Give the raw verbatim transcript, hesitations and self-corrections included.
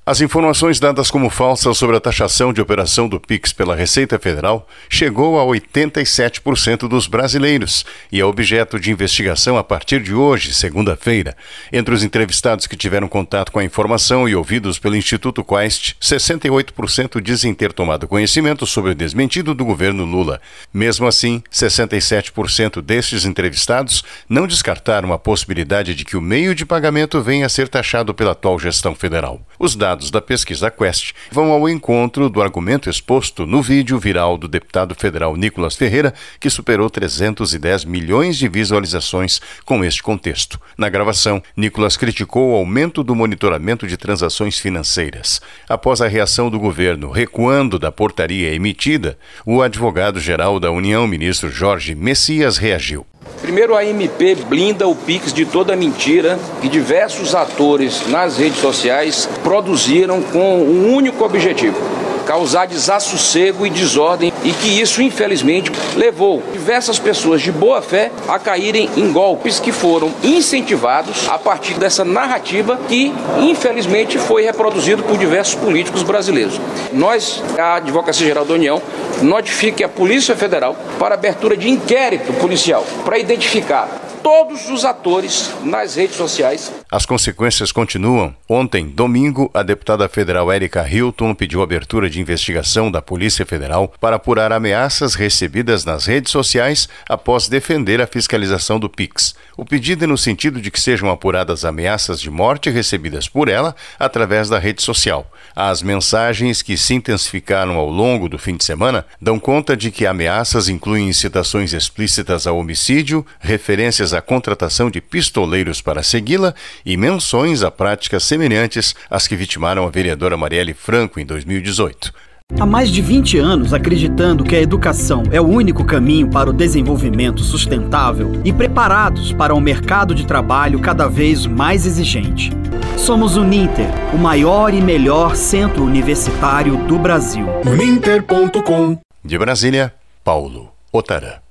As informações dadas como falsas sobre a taxação de operação do Pix pela Receita Federal chegou a oitenta e sete por cento dos brasileiros e é objeto de investigação a partir de hoje, segunda-feira. Entre os entrevistados que tiveram contato com a informação e ouvidos pelo Instituto Quaest, sessenta e oito por cento dizem ter tomado conhecimento sobre o desmentido do governo Lula. Mesmo assim, sessenta e sete por cento destes entrevistados não descartaram a possibilidade de que o meio de pagamento venha a ser taxado pela atual gestão federal. Os dados da pesquisa Quaest vão ao encontro do argumento exposto no vídeo viral do deputado federal Nicolas Ferreira, que superou trezentos e dez milhões de visualizações com este contexto. Na gravação, Nicolas criticou o aumento do monitoramento de transações financeiras. Após a reação do governo recuando da portaria emitida, o advogado-geral da União, ministro Jorge Messias, reagiu. Primeiro, a M P blinda o Pix de toda mentira que diversos atores nas redes sociais produziram com um único objetivo: causar desassossego e desordem, e que isso, infelizmente, levou diversas pessoas de boa fé a caírem em golpes que foram incentivados a partir dessa narrativa que, infelizmente, foi reproduzido por diversos políticos brasileiros. Nós, a Advocacia Geral da União, notifique a Polícia Federal para abertura de inquérito policial para identificar todos os atores nas redes sociais. As consequências continuam. Ontem, domingo, a deputada federal Érica Hilton pediu abertura de investigação da Polícia Federal para apurar ameaças recebidas nas redes sociais após defender a fiscalização do Pix. O pedido é no sentido de que sejam apuradas ameaças de morte recebidas por ela através da rede social. As mensagens, que se intensificaram ao longo do fim de semana, dão conta de que ameaças incluem incitações explícitas ao homicídio, referências à contratação de pistoleiros para segui-la e menções a práticas semelhantes às que vitimaram a vereadora Marielle Franco em dois mil e dezoito. Há mais de vinte anos acreditando que a educação é o único caminho para o desenvolvimento sustentável e preparados para um mercado de trabalho cada vez mais exigente. Somos o Uninter, o maior e melhor centro universitário do Brasil. uninter ponto com. De Brasília, Paulo Otara.